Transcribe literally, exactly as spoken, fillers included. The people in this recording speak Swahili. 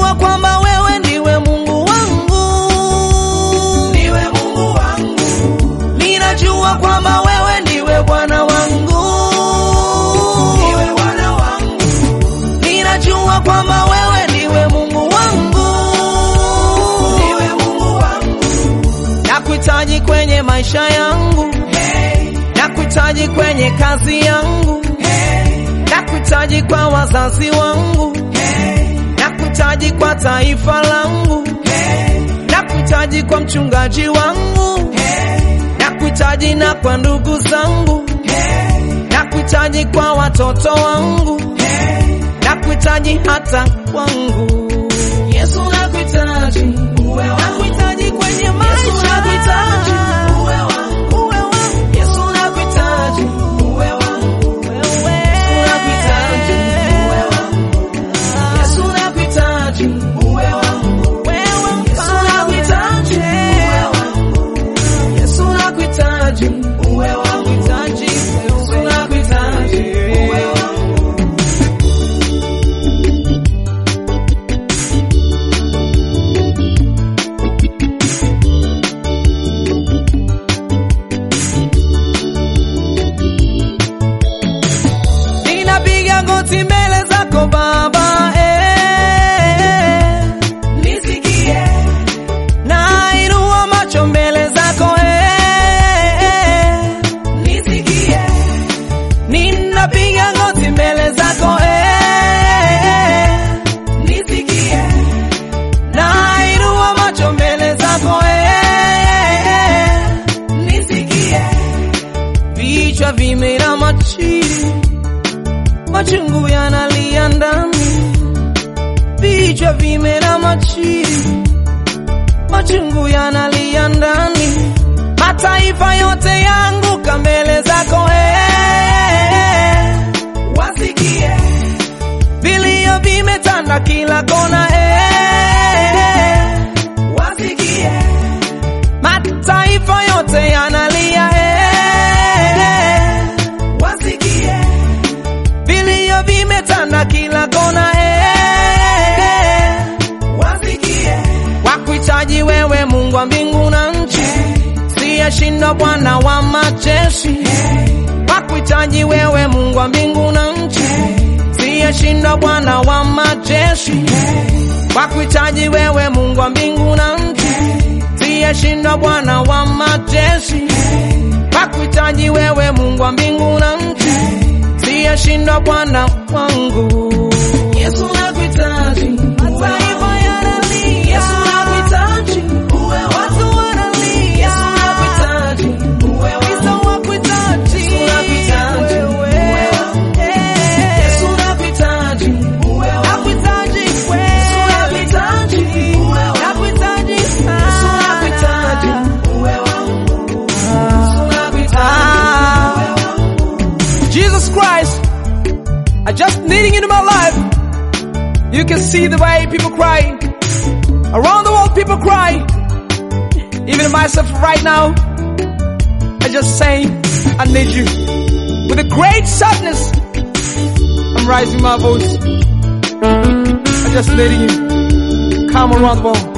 Ninajua kwamba wewe ndiwe Mungu wangu, Niwe Mungu wangu, ninajua kwamba wewe ndiwe Bwana wangu, Niwe Bwana wangu, ninajua kwamba wewe ndiwe Mungu wangu, Niwe Mungu wangu. nakuhitaji kwenye maisha yangu, Hey, nakuhitaji kwenye kazi yangu, hey, nakuhitaji kwa wazazi wangu, hey, nakuhitaji kwa taifa langu, hey, nakuhitaji kwa mchungaji wangu, hey, nakuhitaji na kwa ndugu zangu, hey, nakuhitaji kwa watoto wangu, hey. nakuhitaji hata kwangu. Yesu nakuhitaji, Uwe wangu, nakuhitaji kwenye Yesu maisha, nakuhitaji, uwe wangu, uwe wangu. Yesu nakuhitaji, uwe wangu, wewe. Yesu nakuhitaji, uwe wangu, Yesu nakuhitaji, uwe wangu, wewe Yesu nakuhitaji, uwe wangu, Yesu nakuhitaji, uwe wangu, nakuhitaji, Yesu nakuhitaji, uwe wangu. ninapiga goti mbele zako Baba, eh. Nisikie, Nainua macho mbele zako, eh. nisikie, Ninapiga goti mbele zako, eh. nisikie, Nainua macho mbele zako, eh. nisikie, Vichwa vimeinama chini, machungu yanalia ndani. Vichwa vimeinama chini, machungu yanalia ndani. Mataifa yote yaanguka mbele zako, eh. wasikie, Vilio vimetanda kila kona, eh. wasikie, Mataifa yote yanalia, eh. wasikie, Vilio vimetanda kila kona, eh. wasikie, Wakuhitaji wewe Mungu wa mbingu na nchi, siyeshindwa Bwana wa majeshi. Wakuhitaji wewe Mungu wa mbingu na nchi, siyeshindwa Bwana wa majeshi. Wakuhitaji wewe Mungu wa mbingu na nchi, siyeshindwa Bwana wa majeshi. Wakuhitaji wewe Mungu wa mbingu na nchi, siyeshindwa Bwana wangu. Yesu nakuhitaji, mataifa yanalia. Yesu nakuhitaji, uwe wangu, watu wanalia. Yesu nakuhitaji, uwe wangu, Kristo wakuhitaji, Yesu nakuhitaji, wewe. uwe wangu, Eh. Yesu nakuhitaji, uwe wangu, Nakuhitaji kweli. Yesu nakuhitaji, uwe wangu, Nakuhitaji sana. Yesu nakuhitaji, uwe wangu, Yesu nakuhitaji, Ah. uwe wangu. Jesus Christ, I just needing you in my life. You can see the way people cry. Around the world people cry. Even myself right now, I just say, I need you. With a great sadness, I'm raising my voice. I just needing you. Come around the world.